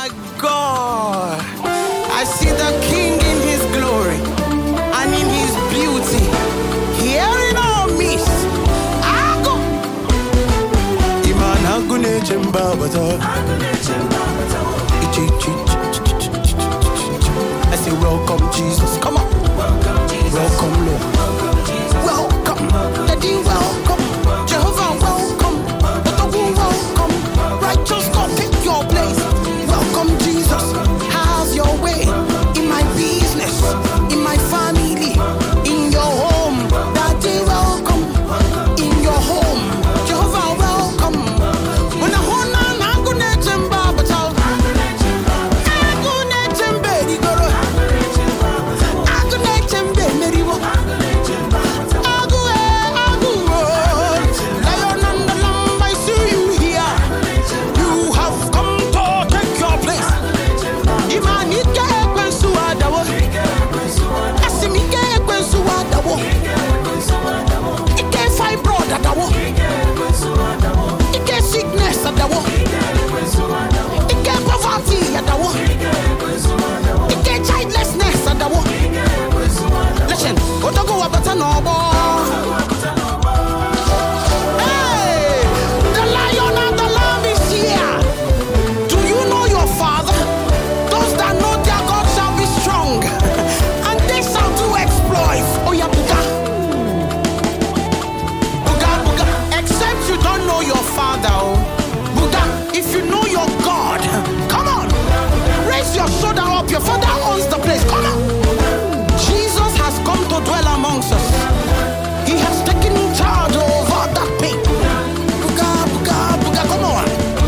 my God. I see the King in his glory and in his beauty. Hearing all miss. I go. Iman agune chemba bato. I say welcome Jesus. Come on. Welcome Jesus. Welcome Lord. Welcome. Daddy welcome. Jehovah welcome. Otogu welcome. Righteous God take your place. Welcome Jesus. Have your way in my business, in my family, in your home. Daddy welcome. In your home. Jehovah welcome. When I hold on, I'm gonna jump but I'll your father owns the place. Come on. Jesus has come to dwell amongst us. He has taken charge over that pain. Buga, buga, buga, come on.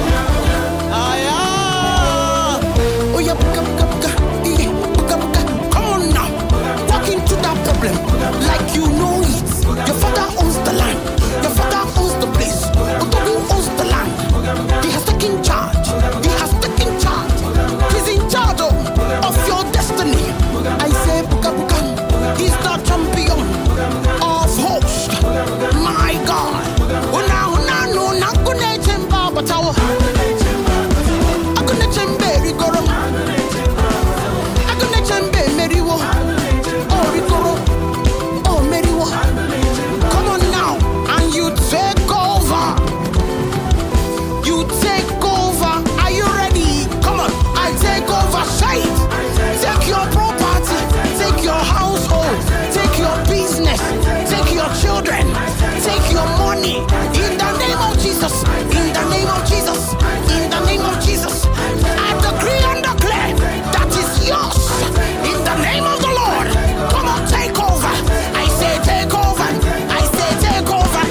Oh yeah, buga, buga, buga. Buga, buga. Come on now. Walk into that problem like you know it. Your father owns the land. Your father owns the place. Otogu owns the land. He has taken charge. He has taken charge. He's in charge of your destiny. I say buka buka. He's the champion of hosts. My God. Una no nakune chemba batawa. Akune chembe rigoro. Akune chembe meriwo. Oh rigoro. Oh meriwo. Come on now and you take over. You take over. Are you ready? Come on. I take over. Say it. Take your property, take your household, take your business, take your children, take your money. In the name of Jesus, in the name of Jesus, in the name of Jesus, I decree and declare that is yours. In the name of the Lord, come on, take over. I say take over. I say take over.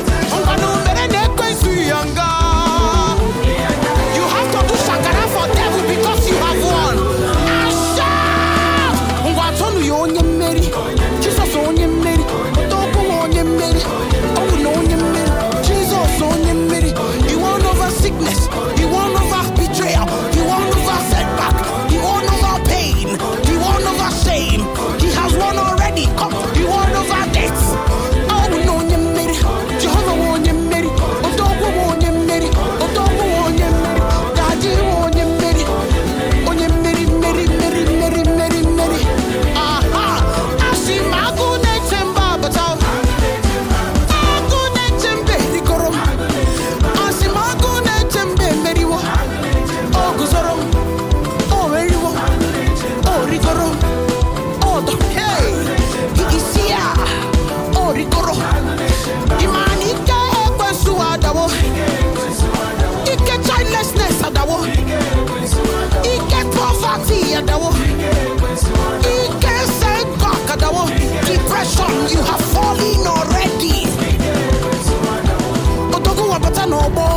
You have to do shakara for devil because you have won. Jesus on your meri, on your meri, oh no on your meri, Jesus on your meri. He won over sickness, he won over betrayal, he won over setback, he won over pain, he won over shame. He has won already. Come, he won over death. Oh no on your meri, Jehovah on your meri, Otogo on your meri, Otogo on your meri, Daddy on your meri, on your meri, meri, meri, meri, meri, meri. Depression, you have fallen already. Otogu wabata no bo.